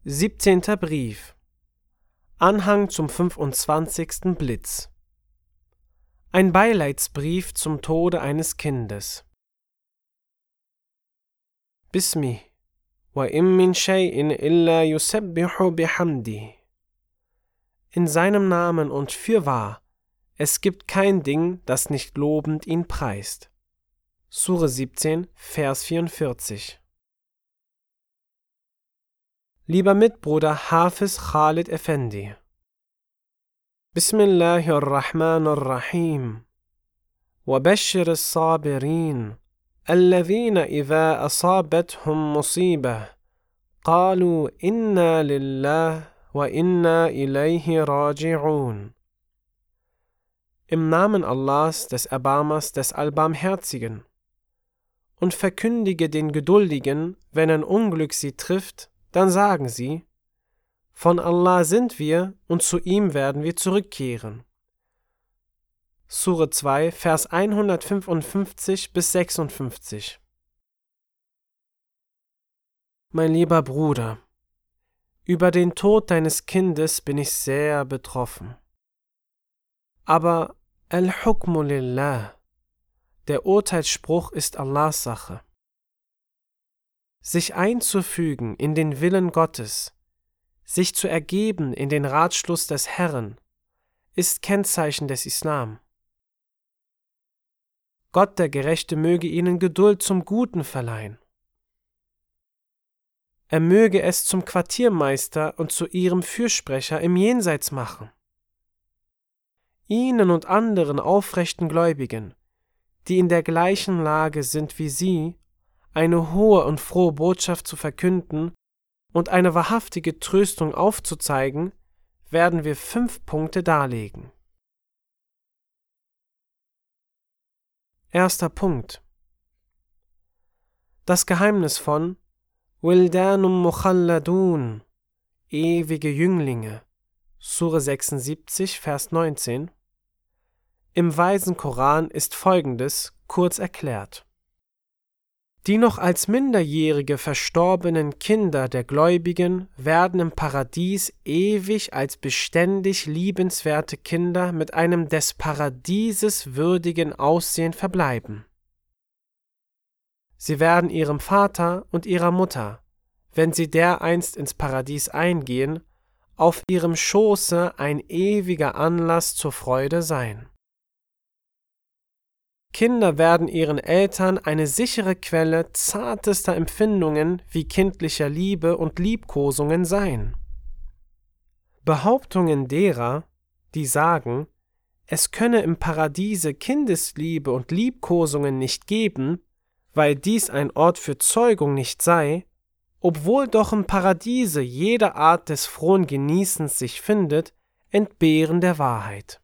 17. Brief. Anhang zum 25. Blitz. Ein Beileidsbrief zum Tode eines Kindes. Bismi, wa im min shay'in illa yusabbihu bihamdi. In seinem Namen und fürwahr, es gibt kein Ding, das nicht lobend ihn preist. Sure 17, Vers 44. Lieber Mitbruder Hafiz Khalid Effendi. Bismillahirrahmanirrahim. Wa bashir as-sabirin, alladhina idha asabathum musibah, qalu inna lillah wa inna ilayhi raji'un. Im Namen Allahs, des Erbarmers, des Allbarmherzigen. Und verkündige den Geduldigen, wenn ein Unglück sie trifft, dann sagen sie, von Allah sind wir und zu ihm werden wir zurückkehren. Sure 2, Vers 155 bis 56. Mein lieber Bruder, über den Tod deines Kindes bin ich sehr betroffen. Aber al-Hukmu lillah, der Urteilsspruch ist Allahs Sache. Sich einzufügen in den Willen Gottes, sich zu ergeben in den Ratschluss des Herrn, ist Kennzeichen des Islam. Gott der Gerechte möge ihnen Geduld zum Guten verleihen. Er möge es zum Quartiermeister und zu ihrem Fürsprecher im Jenseits machen. Ihnen und anderen aufrechten Gläubigen, die in der gleichen Lage sind wie sie, eine hohe und frohe Botschaft zu verkünden und eine wahrhaftige Tröstung aufzuzeigen, werden wir 5 Punkte darlegen. Erster Punkt. Das Geheimnis von Wildanum Mukhalladun, ewige Jünglinge, Sure 76, Vers 19. Im Weisen Koran ist Folgendes kurz erklärt. Die noch als Minderjährige verstorbenen Kinder der Gläubigen werden im Paradies ewig als beständig liebenswerte Kinder mit einem des Paradieses würdigen Aussehen verbleiben. Sie werden ihrem Vater und ihrer Mutter, wenn sie dereinst ins Paradies eingehen, auf ihrem Schoße ein ewiger Anlass zur Freude sein. Kinder werden ihren Eltern eine sichere Quelle zartester Empfindungen wie kindlicher Liebe und Liebkosungen sein. Behauptungen derer, die sagen, es könne im Paradiese Kindesliebe und Liebkosungen nicht geben, weil dies ein Ort für Zeugung nicht sei, obwohl doch im Paradiese jede Art des frohen Genießens sich findet, entbehren der Wahrheit.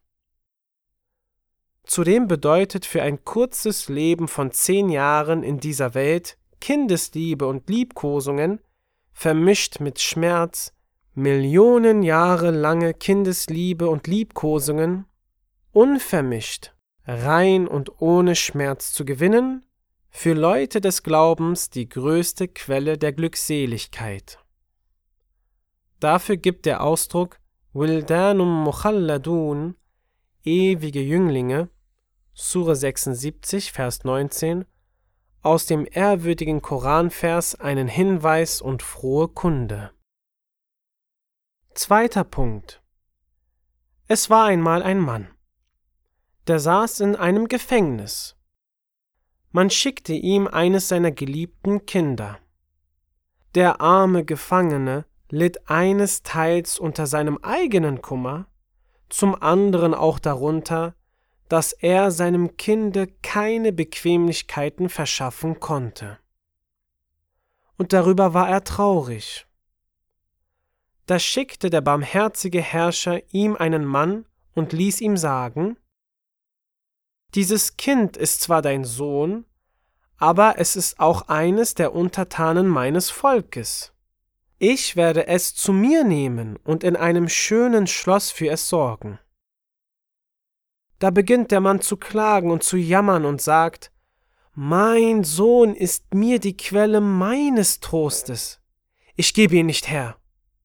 Zudem bedeutet für ein kurzes Leben von 10 Jahren in dieser Welt Kindesliebe und Liebkosungen, vermischt mit Schmerz, Millionen Jahre lange Kindesliebe und Liebkosungen, unvermischt, rein und ohne Schmerz zu gewinnen, für Leute des Glaubens die größte Quelle der Glückseligkeit. Dafür gibt der Ausdruck Wildanum Mukhalladun, ewige Jünglinge, Sure 76, Vers 19, aus dem ehrwürdigen Koranvers einen Hinweis und frohe Kunde. Zweiter Punkt. Es war einmal ein Mann, der saß in einem Gefängnis. Man schickte ihm eines seiner geliebten Kinder. Der arme Gefangene litt einesteils unter seinem eigenen Kummer, zum anderen auch darunter, dass er seinem Kinde keine Bequemlichkeiten verschaffen konnte. Und darüber war er traurig. Da schickte der barmherzige Herrscher ihm einen Mann und ließ ihm sagen: Dieses Kind ist zwar dein Sohn, aber es ist auch eines der Untertanen meines Volkes. Ich werde es zu mir nehmen und in einem schönen Schloss für es sorgen. Da beginnt der Mann zu klagen und zu jammern und sagt: Mein Sohn ist mir die Quelle meines Trostes. Ich gebe ihn nicht her.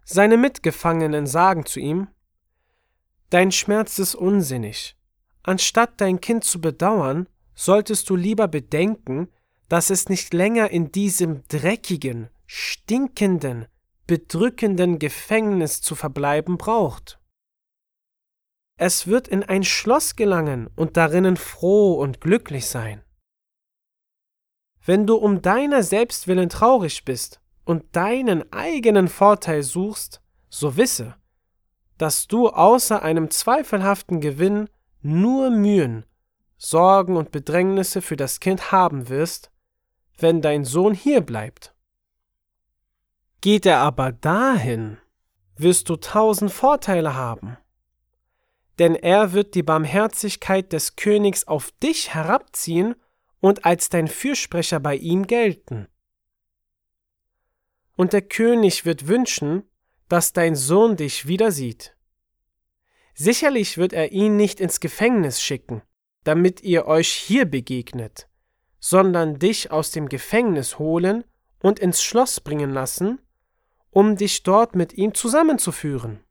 Seine Mitgefangenen sagen zu ihm: Dein Schmerz ist unsinnig. Anstatt dein Kind zu bedauern, solltest du lieber bedenken, dass es nicht länger in diesem dreckigen, stinkenden, bedrückenden Gefängnis zu verbleiben braucht. Es wird in ein Schloss gelangen und darinnen froh und glücklich sein. Wenn du um deiner selbst willen traurig bist und deinen eigenen Vorteil suchst, so wisse, dass du außer einem zweifelhaften Gewinn nur Mühen, Sorgen und Bedrängnisse für das Kind haben wirst, wenn dein Sohn hier bleibt. Geht er aber dahin, wirst du 1000 Vorteile haben. Denn er wird die Barmherzigkeit des Königs auf dich herabziehen und als dein Fürsprecher bei ihm gelten. Und der König wird wünschen, dass dein Sohn dich wieder sieht. Sicherlich wird er ihn nicht ins Gefängnis schicken, damit ihr euch hier begegnet, sondern dich aus dem Gefängnis holen und ins Schloss bringen lassen, um dich dort mit ihm zusammenzuführen.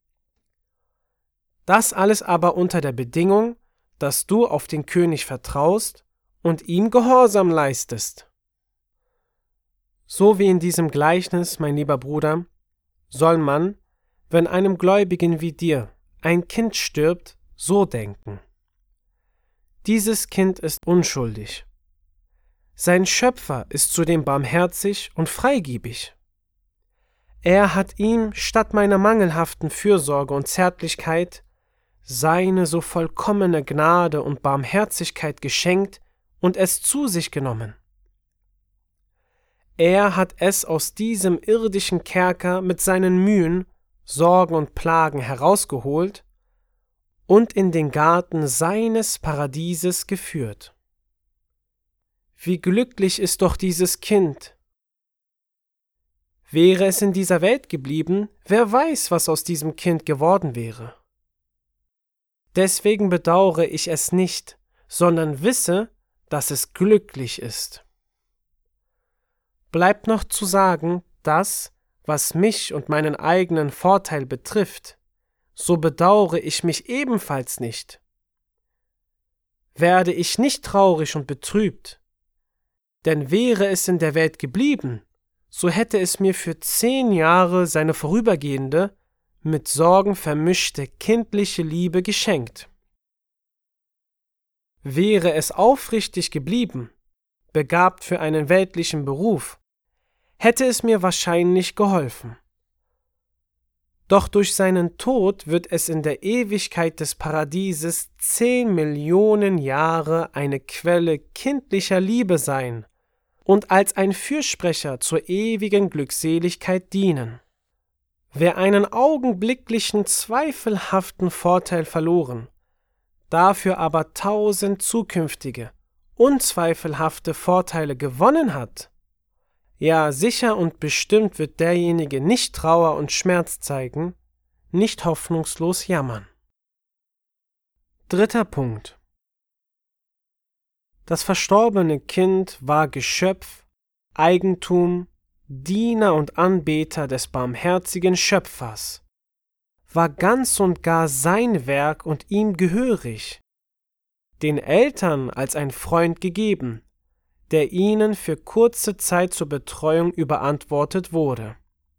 Das alles aber unter der Bedingung, dass du auf den König vertraust und ihm Gehorsam leistest. So wie in diesem Gleichnis, mein lieber Bruder, soll man, wenn einem Gläubigen wie dir ein Kind stirbt, so denken: Dieses Kind ist unschuldig. Sein Schöpfer ist zudem barmherzig und freigebig. Er hat ihm statt meiner mangelhaften Fürsorge und Zärtlichkeit seine so vollkommene Gnade und Barmherzigkeit geschenkt und es zu sich genommen. Er hat es aus diesem irdischen Kerker mit seinen Mühen, Sorgen und Plagen herausgeholt und in den Garten seines Paradieses geführt. Wie glücklich ist doch dieses Kind! Wäre es in dieser Welt geblieben, wer weiß, was aus diesem Kind geworden wäre. Deswegen bedauere ich es nicht, sondern wisse, dass es glücklich ist. Bleibt noch zu sagen, dass, was mich und meinen eigenen Vorteil betrifft, so bedauere ich mich ebenfalls nicht. Werde ich nicht traurig und betrübt, denn wäre es in der Welt geblieben, so hätte es mir für 10 Jahre seine vorübergehende, mit Sorgen vermischte kindliche Liebe geschenkt. Wäre es aufrichtig geblieben, begabt für einen weltlichen Beruf, hätte es mir wahrscheinlich geholfen. Doch durch seinen Tod wird es in der Ewigkeit des Paradieses 10 Millionen Jahre eine Quelle kindlicher Liebe sein und als ein Fürsprecher zur ewigen Glückseligkeit dienen. Wer einen augenblicklichen, zweifelhaften Vorteil verloren, dafür aber 1000 zukünftige, unzweifelhafte Vorteile gewonnen hat, ja, sicher und bestimmt wird derjenige nicht Trauer und Schmerz zeigen, nicht hoffnungslos jammern. 3. Punkt. Das verstorbene Kind war Geschöpf, Eigentum, Diener und Anbeter des barmherzigen Schöpfers, war ganz und gar sein Werk und ihm gehörig, den Eltern als ein Freund gegeben, der ihnen für kurze Zeit zur Betreuung überantwortet wurde.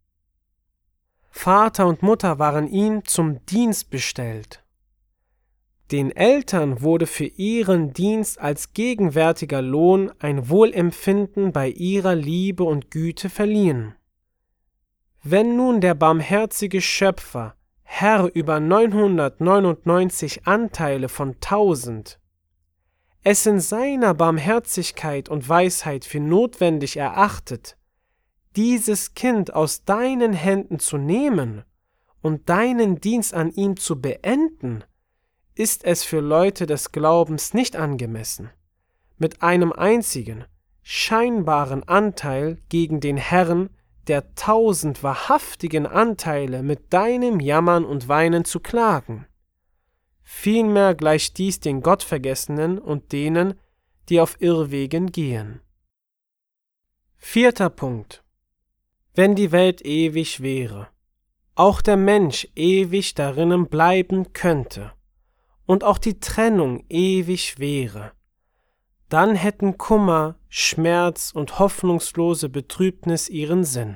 Vater und Mutter waren ihm zum Dienst bestellt. Den Eltern wurde für ihren Dienst als gegenwärtiger Lohn ein Wohlempfinden bei ihrer Liebe und Güte verliehen. Wenn nun der barmherzige Schöpfer Herr über 999 Anteile von 1000 es in seiner Barmherzigkeit und Weisheit für notwendig erachtet, dieses Kind aus deinen Händen zu nehmen und deinen Dienst an ihm zu beenden, ist es für Leute des Glaubens nicht angemessen, mit einem einzigen, scheinbaren Anteil gegen den Herrn der 1000 wahrhaftigen Anteile mit deinem Jammern und Weinen zu klagen. Vielmehr gleicht dies den Gottvergessenen und denen, die auf Irrwegen gehen. 4. Punkt. Wenn die Welt ewig wäre, auch der Mensch ewig darinnen bleiben könnte und auch die Trennung ewig wäre, dann hätten Kummer, Schmerz und hoffnungslose Betrübnis ihren Sinn.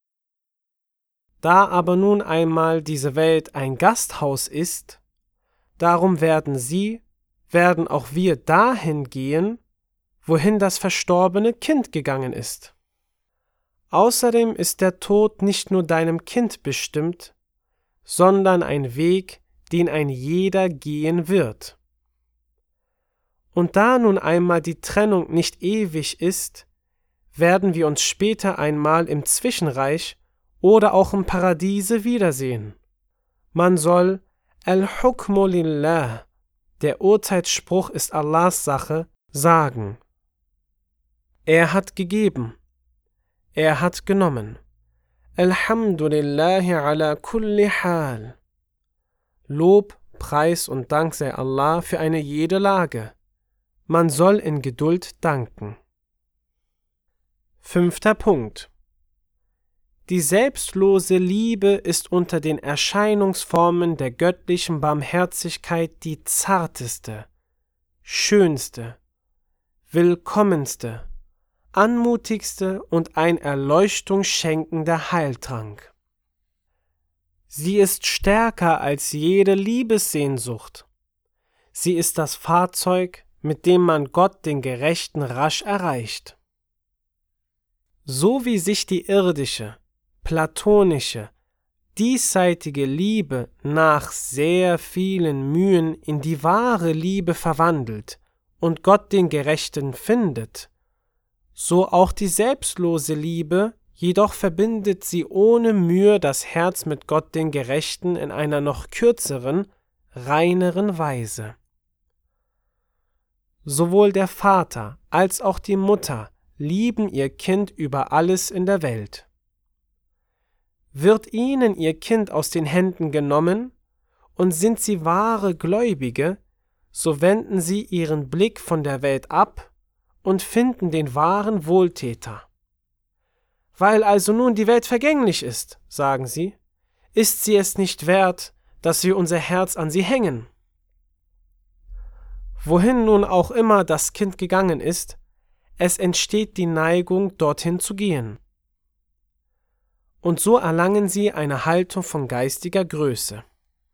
Da aber nun einmal diese Welt ein Gasthaus ist, darum werden auch wir dahin gehen, wohin das verstorbene Kind gegangen ist. Außerdem ist der Tod nicht nur deinem Kind bestimmt, sondern ein Weg, den ein jeder gehen wird. Und da nun einmal die Trennung nicht ewig ist, werden wir uns später einmal im Zwischenreich oder auch im Paradiese wiedersehen. Man soll Al-Hukmu lillah, der Urteilsspruch ist Allahs Sache, sagen. Er hat gegeben, er hat genommen. Alhamdulillahi ala kulli hal. Lob, Preis und Dank sei Allah für eine jede Lage. Man soll in Geduld danken. 5. Punkt. Die selbstlose Liebe ist unter den Erscheinungsformen der göttlichen Barmherzigkeit die zarteste, schönste, willkommenste, anmutigste und ein Erleuchtung schenkender Heiltrank. Sie ist stärker als jede Liebessehnsucht. Sie ist das Fahrzeug, mit dem man Gott den Gerechten rasch erreicht. So wie sich die irdische, platonische, diesseitige Liebe nach sehr vielen Mühen in die wahre Liebe verwandelt und Gott den Gerechten findet, so auch die selbstlose Liebe, jedoch verbindet sie ohne Mühe das Herz mit Gott den Gerechten in einer noch kürzeren, reineren Weise. Sowohl der Vater als auch die Mutter lieben ihr Kind über alles in der Welt. Wird ihnen ihr Kind aus den Händen genommen und sind sie wahre Gläubige, so wenden sie ihren Blick von der Welt ab und finden den wahren Wohltäter. Weil also nun die Welt vergänglich ist, sagen sie, ist sie es nicht wert, dass wir unser Herz an sie hängen. Wohin nun auch immer das Kind gegangen ist, es entsteht die Neigung, dorthin zu gehen. Und so erlangen sie eine Haltung von geistiger Größe.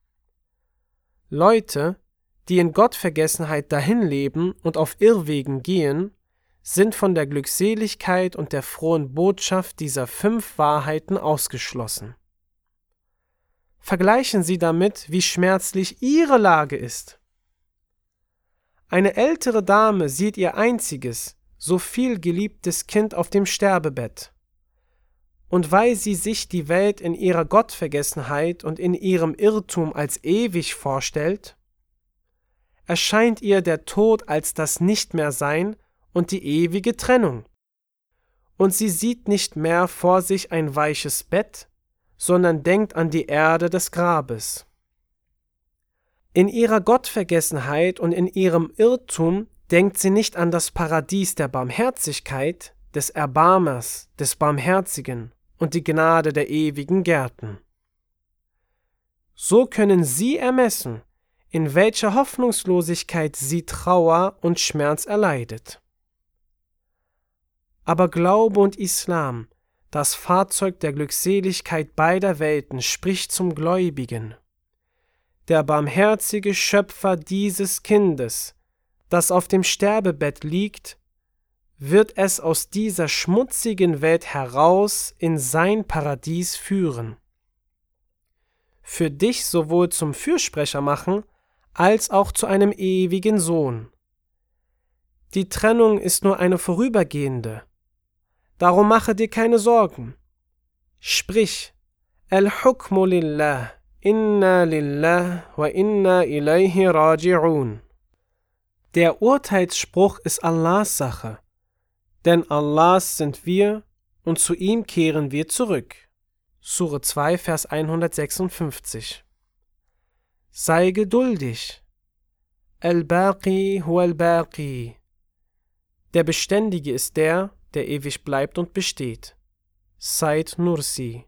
Leute, die in Gottvergessenheit dahinleben und auf Irrwegen gehen, sind von der Glückseligkeit und der frohen Botschaft dieser 5 Wahrheiten ausgeschlossen. Vergleichen Sie damit, wie schmerzlich Ihre Lage ist. Eine ältere Dame sieht ihr einziges, so viel geliebtes Kind auf dem Sterbebett. Und weil sie sich die Welt in ihrer Gottvergessenheit und in ihrem Irrtum als ewig vorstellt, erscheint ihr der Tod als das Nichtmehrsein und die ewige Trennung. Und sie sieht nicht mehr vor sich ein weiches Bett, sondern denkt an die Erde des Grabes. In ihrer Gottvergessenheit und in ihrem Irrtum denkt sie nicht an das Paradies der Barmherzigkeit, des Erbarmers, des Barmherzigen und die Gnade der ewigen Gärten. So können Sie ermessen, in welcher Hoffnungslosigkeit sie Trauer und Schmerz erleidet. Aber Glaube und Islam, das Fahrzeug der Glückseligkeit beider Welten, spricht zum Gläubigen. Der barmherzige Schöpfer dieses Kindes, das auf dem Sterbebett liegt, wird es aus dieser schmutzigen Welt heraus in sein Paradies führen. Für dich sowohl zum Fürsprecher machen, als auch zu einem ewigen Sohn. Die Trennung ist nur eine vorübergehende. Darum mache dir keine Sorgen. Sprich, Al-Hukmu lillah, inna lillah wa inna ilayhi raji'un. Der Urteilsspruch ist Allahs Sache, denn Allahs sind wir und zu ihm kehren wir zurück. Sure 2, Vers 156. Sei geduldig. Al-Baqi huwa al-Baqi. Der Beständige ist der ewig bleibt und besteht. Said Nursi.